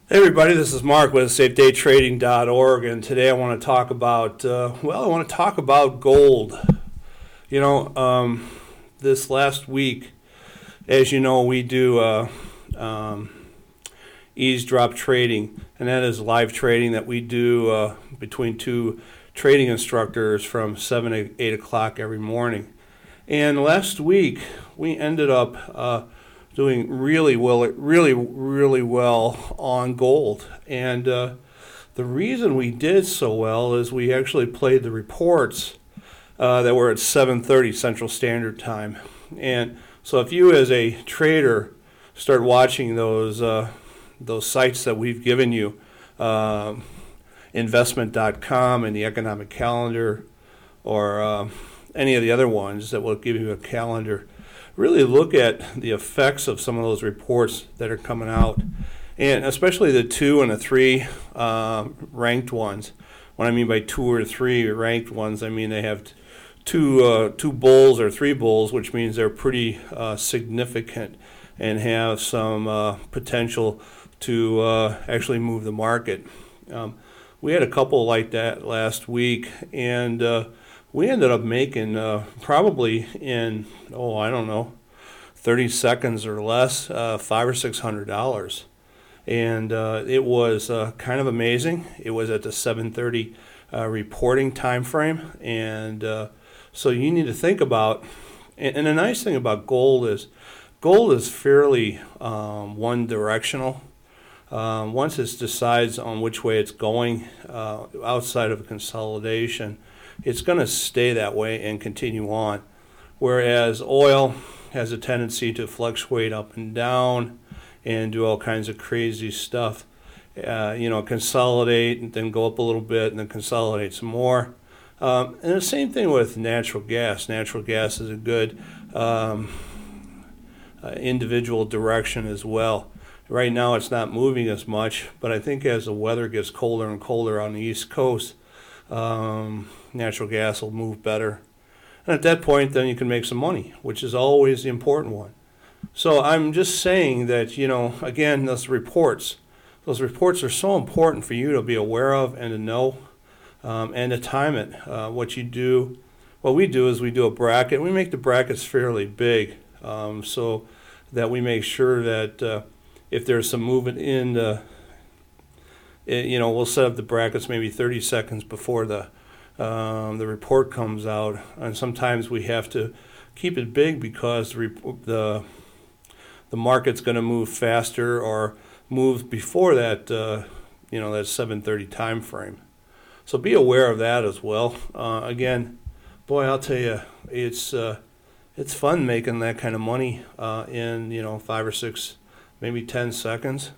Hey everybody, this is Mark with SafeDayTrading.org, and today I want to talk about gold. You know, this last week, as you know, we do eavesdrop trading, and that is live trading that we do between two trading instructors from 7 to 8 o'clock every morning. And last week, we ended up doing really well on gold. And the reason we did so well is we actually played the reports that were at 7:30 Central Standard Time. And so if you as a trader start watching those sites that we've given you, investment.com and the economic calendar, or any of the other ones that will give you a calendar, really look at the effects of some of those reports that are coming out, and especially the 2 and the 3 ranked ones. What I mean by 2 or 3 ranked ones, I mean they have two bulls or 3 bulls, which means they're pretty significant and have some potential to actually move the market. We had a couple like that last week, and we ended up making probably in, 30 seconds or less, $500 or $600. And it was kind of amazing. It was at the 7:30 reporting time frame. And so you need to think about, and the nice thing about gold is fairly one directional. Once it decides on which way it's going outside of consolidation, it's going to stay that way and continue on. Whereas oil has a tendency to fluctuate up and down and do all kinds of crazy stuff. Consolidate and then go up a little bit and then consolidate some more. And the same thing with natural gas. Natural gas is a good individual direction as well. Right now it's not moving as much, but I think as the weather gets colder and colder on the East Coast, natural gas will move better. And at that point, then you can make some money, which is always the important one. So I'm just saying that, again, those reports are so important for you to be aware of and to know, and to time it. What we do is we do a bracket. We make the brackets fairly big, so that we make sure that if there's some movement in we'll set up the brackets maybe 30 seconds before the report comes out, and sometimes we have to keep it big because the market's going to move faster or move before that that 7:30 time frame. So be aware of that as well. Again, boy, I'll tell you, it's fun making that kind of money in 5 or 6, maybe 10 seconds.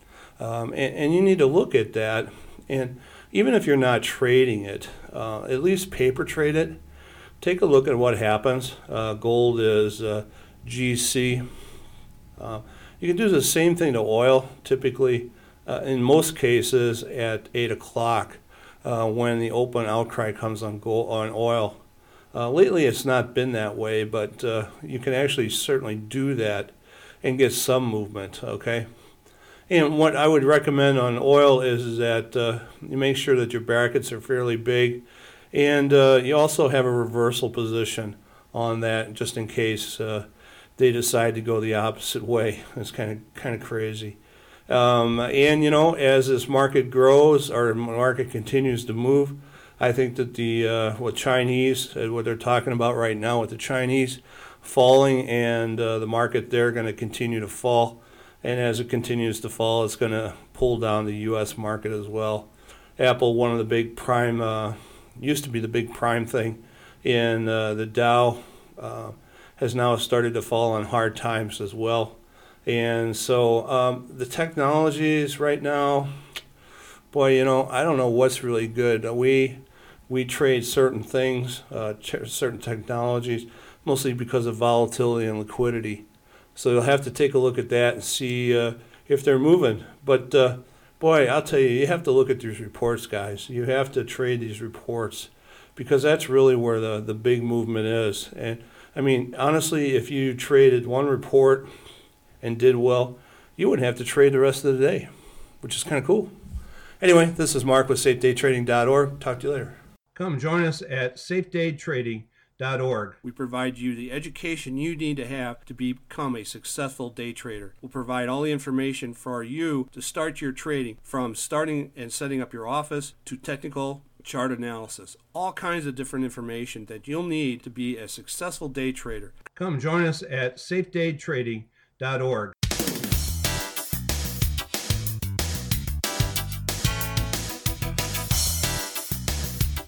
And you need to look at that, and even if you're not trading it, at least paper trade it. Take a look at what happens. Gold is GC. You can do the same thing to oil, typically, in most cases, at 8 o'clock when the open outcry comes on oil. Lately, it's not been that way, but you can actually certainly do that and get some movement, okay? And what I would recommend on oil is that you make sure that your brackets are fairly big, and you also have a reversal position on that just in case they decide to go the opposite way. It's kind of crazy. And as this market grows or market continues to move, I think that what they're talking about right now with the Chinese falling and the market, they're going to continue to fall. And as it continues to fall, it's going to pull down the U.S. market as well. Apple, one of the big prime, used to be the big prime thing in the Dow, has now started to fall on hard times as well. And so the technologies right now, boy, I don't know what's really good. We trade certain things, certain technologies, mostly because of volatility and liquidity. So you'll have to take a look at that and see if they're moving. But boy, I'll tell you, you have to look at these reports, guys. You have to trade these reports because that's really where the big movement is. And I mean, honestly, if you traded one report and did well, you wouldn't have to trade the rest of the day. which is kind of cool. Anyway, this is Mark with SafeDayTrading.org. Talk to you later. Come join us at SafeDayTrading.org. We provide you the education you need to have to become a successful day trader. We'll provide all the information for you to start your trading, from starting and setting up your office to technical chart analysis. All kinds of different information that you'll need to be a successful day trader. Come join us at SafeDayTrading.org.